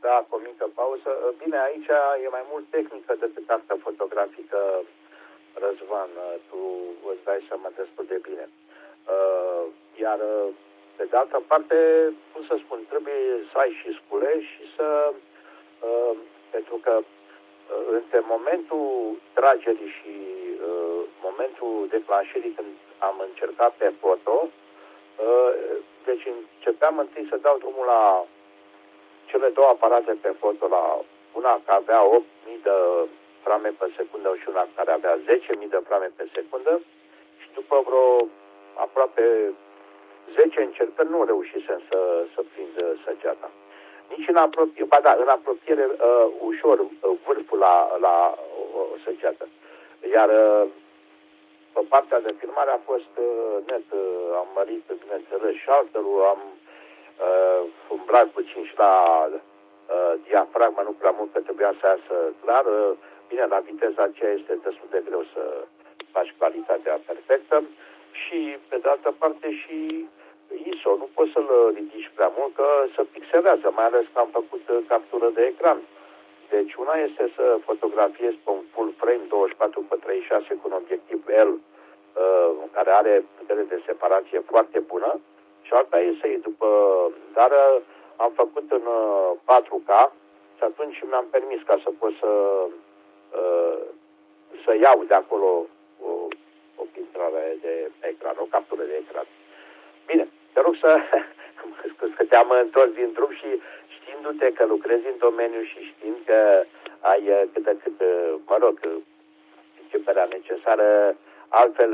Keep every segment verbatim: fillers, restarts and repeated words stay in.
Da, cu o mică pauză. Bine, aici e mai mult tehnică decât artă fotografică, Răzvan, tu îți dai seama destul de bine. Iar, pe de altă parte, cum să spun, trebuie să ai și scule și să... Pentru că între momentul tragerii și momentul declanșării, când am încercat pe foto, deci începeam întâi să dau drumul la cele două aparate pe foto, la una care avea opt mii de frame pe secundă și una care avea zece mii de frame pe secundă și după vreo aproape zece încercări nu reușisem să, să prind săgeata. Nici în apropiere, ba da, în apropiere uh, ușor uh, vârful la, la uh, săgeată. Iar uh, pe partea de filmare a fost uh, net, uh, am mărit, bineînțeles, shutter-ul, am uh, umblat puțin și la uh, diafragma, nu prea mult, că trebuia să iasă clar. Uh, bine, la viteza aceea este destul de greu să faci calitatea perfectă și, pe de altă parte, și I S O, nu poți să-l ridici prea mult, că se pixelează, mai ales că am făcut captură de ecran. Deci una este să fotografiezi pe un full frame douăzeci și patru pe treizeci și șase cu un obiectiv L, uh, care are putere de separație foarte bună, și alta e să iei după... Dar uh, am făcut în uh, patru K și atunci mi-am permis ca să pot să, uh, să iau de acolo o, o picturare de ecran, o captură de ecran. Bine, te rog să... mă scuz că te-am întors din drum și știindu-te că lucrezi în domeniu și știind că ai cât de cât, mă rog, începerea necesară, altfel,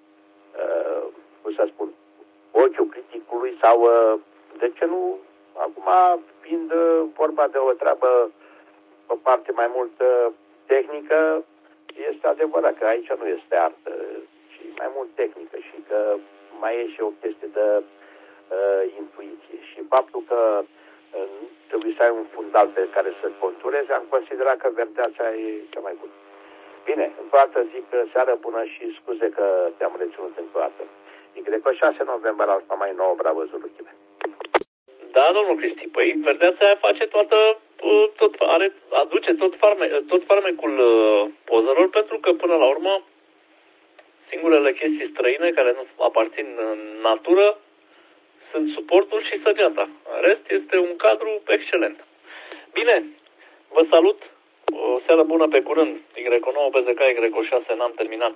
uh, cum să spun, ochiul criticului sau, uh, de ce nu, acum fiind uh, vorba de o treabă pe parte mai mult uh, tehnică, este adevărat că aici nu este artă, ci mai mult tehnică și că mai e și o chestie de uh, intuiție. Și faptul că uh, trebuie să ai un fundal pe care să-l conturezi, am considerat că verdeața e cea mai bună. Bine, încă o dată zic seară bună și scuze că te-am reținut încă o dată. Y șase noiembrie Alfa mai nouă, bravo Zuluchile. Da, domnul Cristi, păi verdeața aia face toată, tot, are, aduce tot, farme, tot farmecul uh, pozelor, pentru că până la urmă singurele chestii străine care nu aparțin în natură sunt suportul și săgeata. În rest este un cadru excelent. Bine, vă salut, o seară bună, pe curând. Y nouă, B Z K, Y șase, n-am terminat.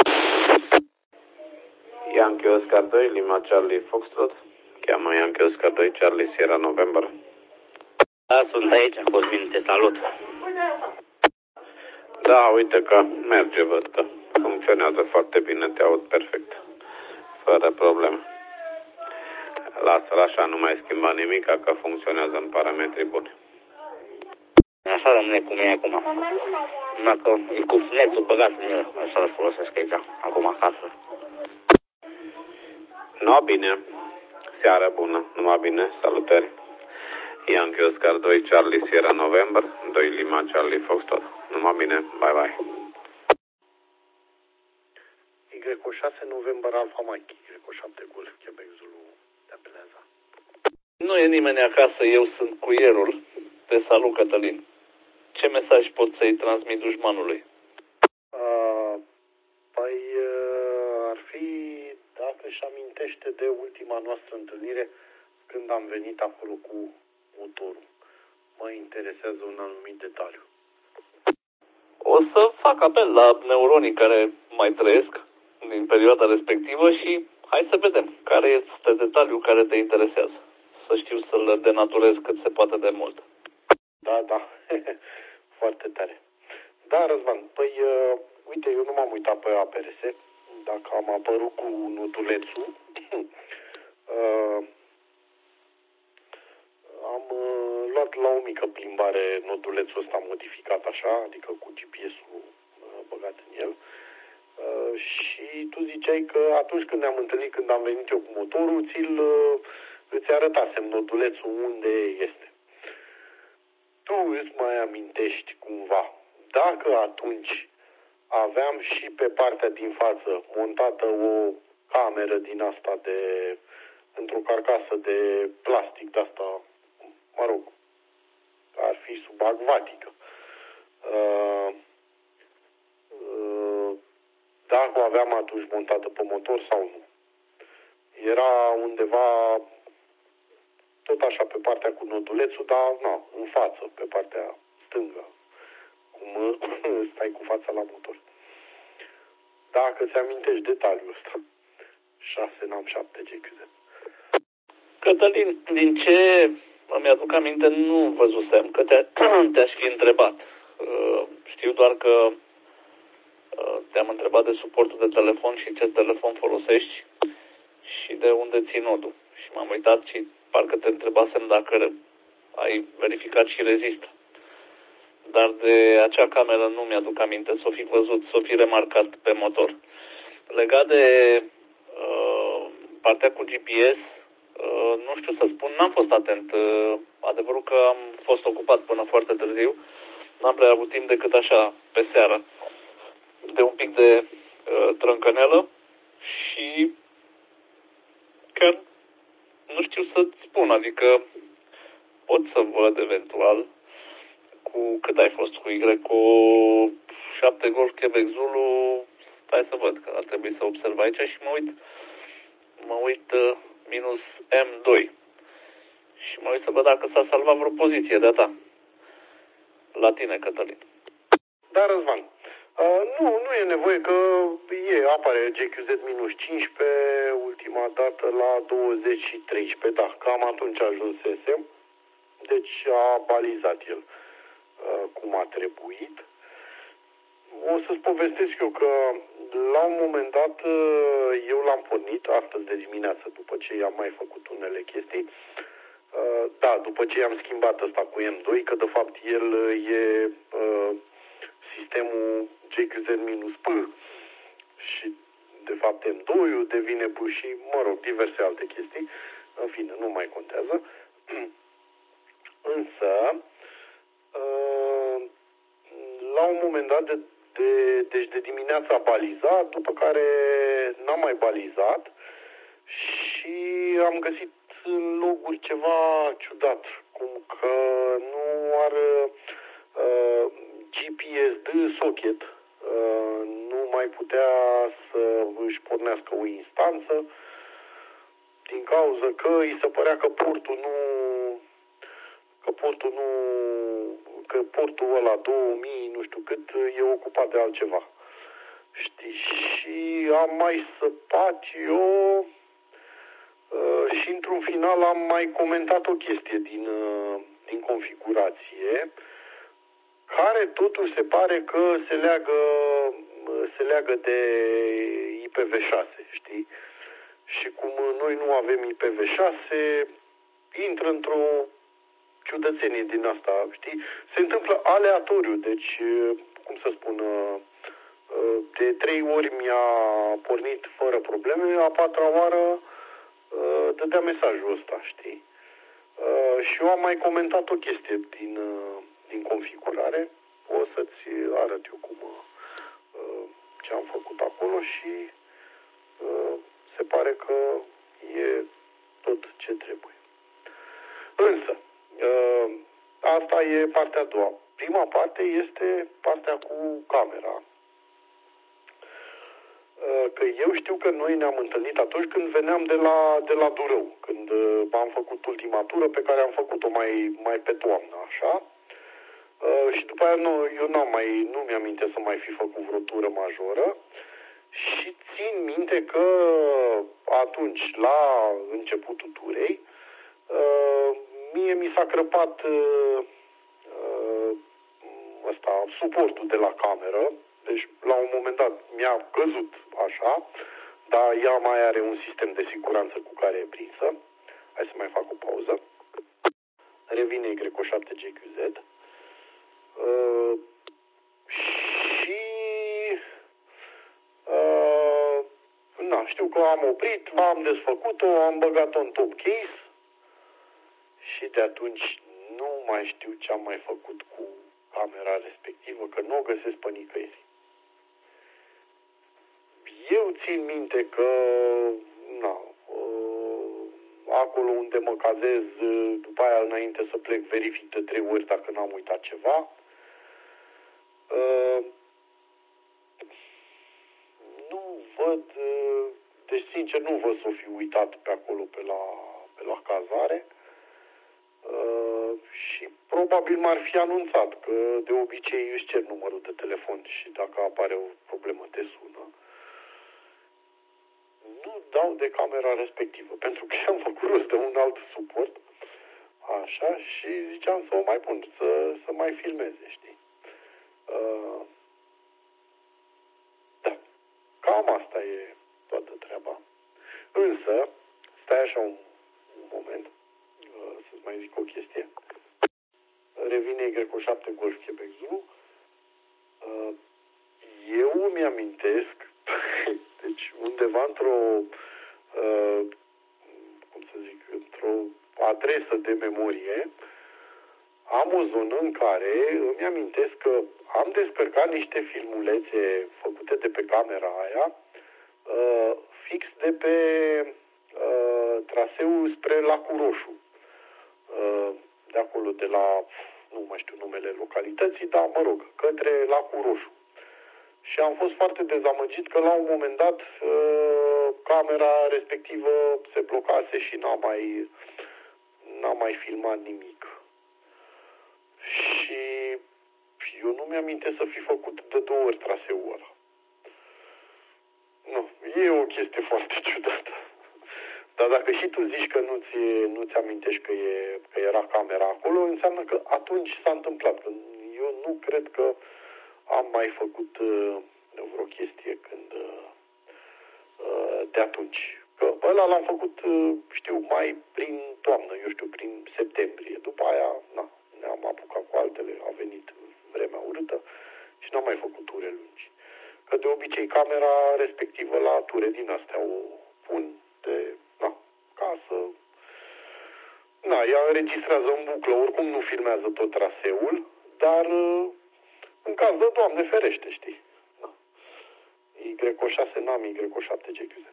Yankee Oscar doi, Lima Charlie Foxtrot. Cheamă Yankee Oscar doi, Charlie Sierra November. Da, sunt aici, Cosmin, te salut. Da, uite că merge, văd că funcționează foarte bine, te aud perfect, fără probleme. Lasă-l așa, nu mai schimba nimic, că funcționează în parametri buni. Așa rămâne cum e acum. Dacă e cu netul băgat în el, așa îl folosesc aici, acum acasă. No, bine. Seară bună, numai bine, salutări. Yankee Oscar doi, Charlie Sierra November, doi Lima Charlie Foxtrot. Numai bine, bye bye. Y șase November Alpha Mike, Y șapte Golf Quebec Zulu te apelează. Nu e nimeni acasă, eu sunt cuierul. Te salut, Cătălin. Ce mesaj pot să-i transmit dușmanului? Uh, păi uh, ar fi dacă își amintește de ultima noastră întâlnire când am venit acolo cu motorul. Mă interesează un anumit detaliu. O să fac apel la neuronii care mai trăiesc din perioada respectivă și hai să vedem care este detaliul care te interesează. Să știu să-l denaturez cât se poate de mult. Da, da. Foarte tare. Da, Răzvan, păi, uh, uite, eu nu m-am uitat pe A P R S, dacă am apărut cu notulețul. uh, am uh, luat la o mică plimbare notulețul ăsta modificat așa, adică cu G P S-ul uh, băgat în el. Uh, și tu ziceai că atunci când ne-am întâlnit, când am venit eu cu motorul, ți-l, uh, îți arătasem notulețul unde este. Tu îți mai amintești cumva, dacă atunci aveam și pe partea din față montată o cameră din asta de, într-o carcasă de plastic de asta, mă rog, acvatică. Uh, uh, dacă o aveam atunci montată pe motor sau nu. Era undeva tot așa pe partea cu nodulețul, dar na, în față, pe partea stângă, cum stai cu fața la motor. Dacă ți amintești detaliul ăsta, șase N A M șapte G Q Z. Cătălin, din ce îmi aduc aminte, nu văzusem că te, te-aș fi întrebat. Uh, știu doar că uh, te-am întrebat de suportul de telefon și ce telefon folosești și de unde ții nodul. Și m-am uitat și parcă te întrebasem dacă ai verificat și rezistă. Dar de acea cameră nu mi-aduc aminte să o fi văzut, să o fi remarcat pe motor. Legat de uh, partea cu G P S, uh, nu știu să spun, n-am fost atent. Uh, adevărul că am fost ocupat până foarte târziu, n-am prea avut timp decât așa, pe seară, de un pic de uh, trâncănelă și chiar nu știu să-ți spun, adică pot să văd eventual cu cât ai fost cu Y, cu șapte Golf Quebec Zulu, stai să văd, că ar trebui să observ aici și mă uit, mă uit uh, minus M doi și mă uit să văd dacă s-a salvat vreo poziție de-a ta. La tine, Cătălin. Da, Răzvan. Uh, nu, nu e nevoie că e, apare G Q Z minus cincisprezece, ultima dată la douăzeci și treisprezece, da, cam atunci ajunsesem, deci a balizat el uh, cum a trebuit. O să-ți povestesc eu că la un moment dat uh, eu l-am pornit, astăzi de dimineață, după ce am mai făcut unele chestii, uh, da, după ce i-am schimbat ăsta cu M doi, că de fapt el e uh, sistemul G Q Z minus P și de fapt M doi-ul devine P și, mă rog, diverse alte chestii. În fine, nu mai contează. Însă, la un moment dat, de, de, deci de dimineața a balizat, după care n-am mai balizat și am găsit în loguri ceva ciudat, cum că nu are uh, G P S D socket, uh, nu mai putea să își pornească o instanță, din cauza că îi se părea că portul nu că portul nu că portul ăla două mii, nu știu cât, e ocupat de altceva. Știi? Și am mai săpat eu uh, și într-un final am mai comentat o chestie din, uh, din configurație, care totuși se pare că se leagă se leagă de I P v șase, știi? Și cum noi nu avem I P v șase, intră într-o ciudățenie din asta, știi? Se întâmplă aleatoriu, deci, cum să spun, de trei ori mi-a pornit fără probleme, a patra oară dădea mesajul ăsta, știi? Și eu am mai comentat o chestie din, din configurare, o să-ți arăt eu cum ce am făcut acolo și se pare că e tot ce trebuie. Însă, asta e partea a doua. Prima parte este partea cu camera. Că eu știu că noi ne-am întâlnit atunci când veneam de la, de la Durău, când am făcut ultima tură pe care am făcut-o mai, mai pe toamnă, așa. Și după aia nu, eu n-am mai, nu mi-am minte să mai fi făcut vreo tură majoră. Și țin minte că atunci, la începutul turei, mie mi s-a crăpat ăsta, suportul de la cameră. Deci, la un moment dat, mi-a căzut așa, dar ea mai are un sistem de siguranță cu care e prinsă. Hai să mai fac o pauză. Revine Y șapte G Q Z. Uh, și... Uh, na, știu că am oprit, am desfăcut-o, am băgat-o în top case și de atunci nu mai știu ce am mai făcut cu camera respectivă, că nu o găsesc pe nicăieri. Eu țin minte că na, a acolo unde mă cazez, după aia înainte să plec verific de trei ori dacă n-am uitat ceva. Uh, nu văd, uh, deci sincer nu văd să o fi uitat pe acolo pe la, pe la cazare. Uh, și probabil m-ar fi anunțat că de obicei își cer numărul de telefon și dacă apare o problemă te sună. Nu dau de camera respectivă, pentru că am făcut rost de un alt suport, așa, și ziceam să o mai pun, să, să mai filmeze, știi. Uh, da, cam asta e toată treaba. Însă, stai așa un, un moment, uh, să-ți mai zic o chestie. Revine Y șapte Golf Quebec Zulu. Uh, eu îmi amintesc, deci undeva într-o, uh, cum să zic, într-o adresă de memorie, am o zonă în care îmi amintesc că am descărcat niște filmulețe făcute de pe camera aia, uh, fix de pe uh, traseul spre Lacul Roșu. Uh, de acolo, de la, nu mai știu numele localității, dar mă rog, către Lacul Roșu. Și am fost foarte dezamăgit că la un moment dat uh, camera respectivă se blocase și n-a mai, n-a mai filmat nimic. Și eu nu mi-amintesc să fi făcut de două ori traseul ăla. Nu, e o chestie foarte ciudată. Dar dacă și tu zici că nu-ți, nu-ți amintești că, e, că era camera acolo, înseamnă că atunci s-a întâmplat. Eu nu cred că am mai făcut uh, vreo chestie când uh, de atunci. Că ăla l-am făcut, uh, știu, mai prin toamnă, eu știu, prin septembrie. După aia, na, ne-am apucat cu altele, a venit vremea urâtă și n-am mai făcut ture lungi. Că de obicei camera respectivă la ture din astea o pun de, na, ca să... Na, ea înregistrează în buclă, oricum nu filmează tot traseul, dar în caz de Doamne ferește, știi. Da. Y șase n-am Y șapte G Q Z.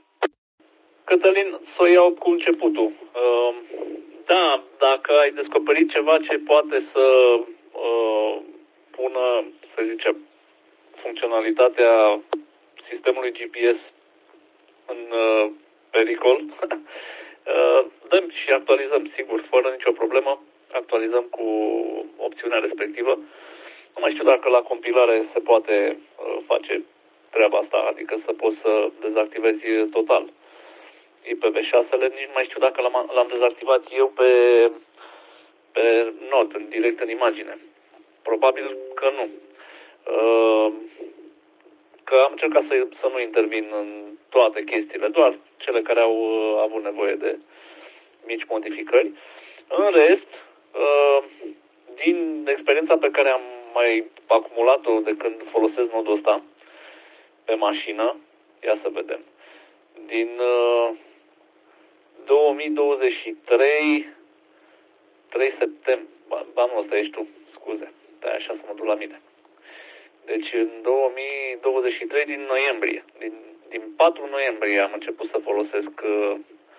Cătălin, să o iau cu începutul. Uh, da, dacă ai descoperit ceva ce poate să uh, pună, să zicem, funcționalitatea sistemului G P S în uh, pericol, uh, dăm și actualizăm, sigur, fără nicio problemă, actualizăm cu opțiunea respectivă. Nu mai știu dacă la compilare se poate uh, face treaba asta, adică să poți să dezactivezi total I P v șase-le, nici nu mai știu dacă l-am, l-am dezactivat eu pe, pe Node, în direct în imagine. Probabil că nu. Uh, că am încercat să, să nu intervin în toate chestiile, doar cele care au uh, avut nevoie de mici modificări. În rest, uh, din experiența pe care am mai acumulat-o de când folosesc nodul ăsta pe mașină, ia să vedem, din uh, două mii douăzeci și trei, trei septembrie, anul ăsta ești tu, scuze, stai așa să mă duc la mine. Deci în două mii douăzeci și trei, din noiembrie, din, din patru noiembrie am început să folosesc uh,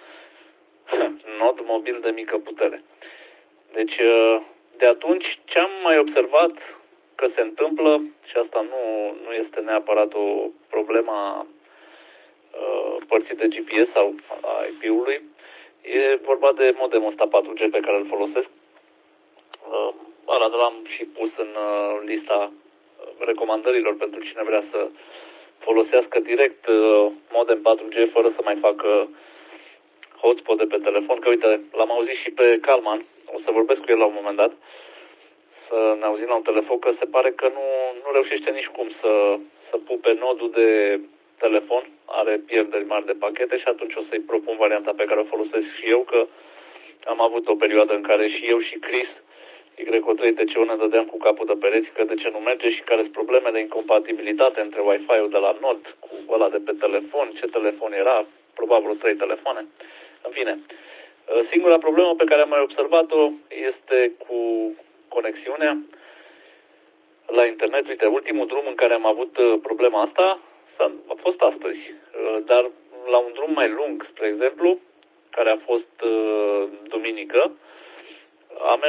nod mobil de mică putere. Deci uh, de atunci ce am mai observat că se întâmplă, și asta nu, nu este neapărat o problemă a uh, părții de G P S sau a I P-ului, e vorba de modemul ăsta patru G pe care îl folosesc. Uh, ăla l-am și pus în uh, lista recomandărilor pentru cine vrea să folosească direct uh, modem patru G fără să mai facă hotspot de pe telefon, că uite, l-am auzit și pe Calman, o să vorbesc cu el la un moment dat, să ne auzim la un telefon, că se pare că nu, nu reușește nici cum să, să pupe nodul de telefon, are pierderi mari de pachete și atunci o să-i propun varianta pe care o folosesc și eu, că am avut o perioadă în care și eu și Chris Y O trei T C O ne dădeam cu capul de pereți că de ce nu merge și care sunt probleme de incompatibilitate între Wi-Fi-ul de la nod cu ăla de pe telefon, ce telefon era, probabil trei telefoane. În fine, singura problemă pe care am mai observat-o este cu conexiunea la internet. Uite, ultimul drum în care am avut problema asta a fost astăzi, dar la un drum mai lung, spre exemplu, care a fost uh, duminică, am